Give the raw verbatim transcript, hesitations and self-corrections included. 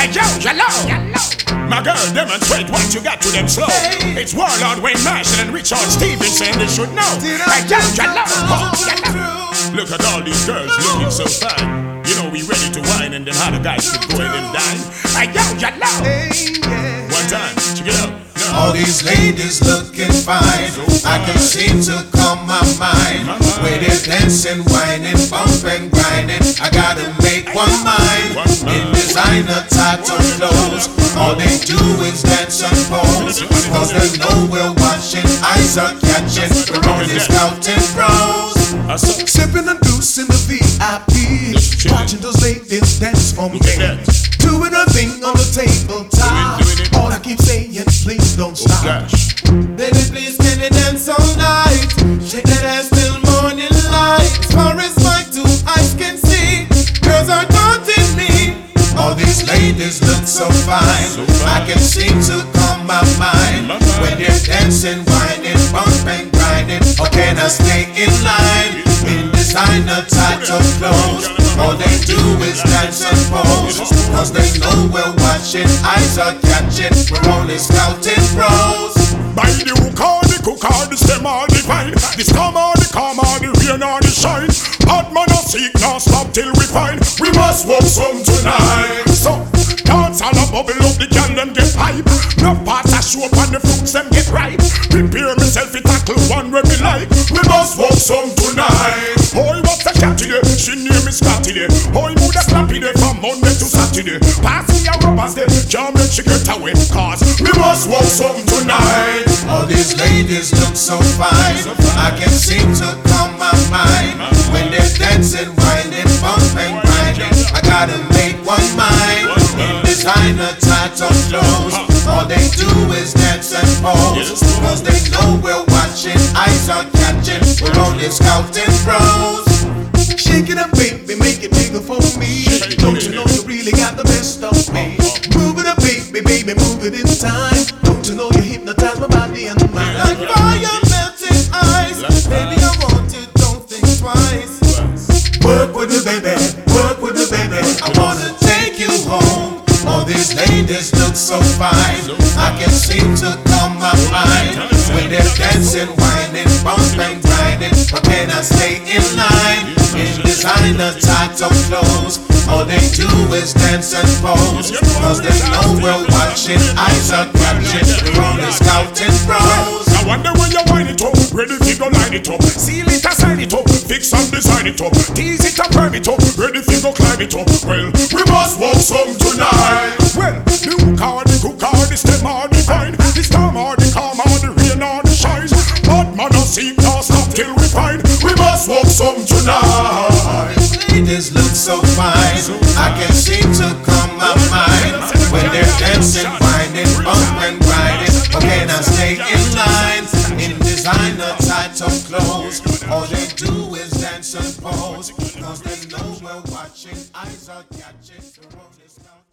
Hey yo, yellow, my girl, demonstrate what you got to them slow. Hey. It's Warlord Wayne Marshall and Richard Stevenson, they should know. Hey yo, yellow, oh, yellow. Look at all these girls looking so fine. You know we ready to wine and then how the guys could go in and dine. Hey yo, yellow. Hey, yeah. One time, check it out. No. All these ladies looking fine, so fine. I can seem to calm my mind. My mind. Where they're dancing, whining, bumping, grinding. I gotta make one mind. One mind. In designer title clothes, all they do is dance and pose. Cause they know we're watching, eyes are catching. We're only scouting pros. Sipping and deuce in the V I P, watching those ladies dance for me. Doing a thing on the tabletop. All I keep saying, please don't stop. Baby, please can you dance all night? Shake that ass till morning light. As far as my two eyes can see, girls are taunting me. All these ladies look so fine, so fine. I can seem to calm my mind. My mind. When they're dancing, whining, bumping, grinding. Or can I stay in line? In designer title clothes, all they do is dance and pose. Cause they know we're watching, eyes are catching. We're only scouting pros. By the hook or the cook or the stem or the vine, the storm or the calm or the rain or the shine. Hard man or seek, now stop till we find. We must walk some tonight. So, dance all a bubble up, the can them get hype. No parts are show up and the fruits them get ripe. Prepare myself to tackle one where we like. We must walk some tonight. Boy, what's the cat today? She name is Scotty day. Boy, move the slappy day from Monday to Saturday. Pass me a rubbers day, can't let she get away. Cause we must walk some tonight. All these ladies look so fine, so fine. I can seem to calm my mind. My when they're dancing, whining, bumping, grinding. I gotta make one mind. In designer title clothes, all they do is dance and pose. Cause they know we're watching, eyes are catching. We're only scouting pros. Shake it up, baby, make it bigger for me. Don't you know you really got the best of me? Move it up, baby, baby, move it in time. Don't you know you hypnotize my body and mind? Like fire melting ice, baby, I want it, don't think twice. Work with me, baby, work with me, baby. I wanna take you home. All these ladies look so fine, I can seem to calm my mind. When they're dancing, whining, bumping, grinding. But can I stay in line? In designer title clothes, all they do is dance and pose. Cause they know we're watching, eyes are catching. We're only scouting pros. I wonder when you wind it up, ready if you go line it up. Seal it and sign it up, fix and design it up. Tease it and firm it up, ready if you go climb it up. Well, we must walk some tonight. Well, the hook or the cook or the stem or the vine, the storm or the calm or the rain or the shine. But man or seek, now stop till we find. We must walk some tonight. Ladies look so fine, I can seem to calm my mind. When they're dancing, whining, bumping, grinding. Or can I stay in line? In designer title clothes, all they do is dance and pose. Cause they know we're watching, eyes are catching.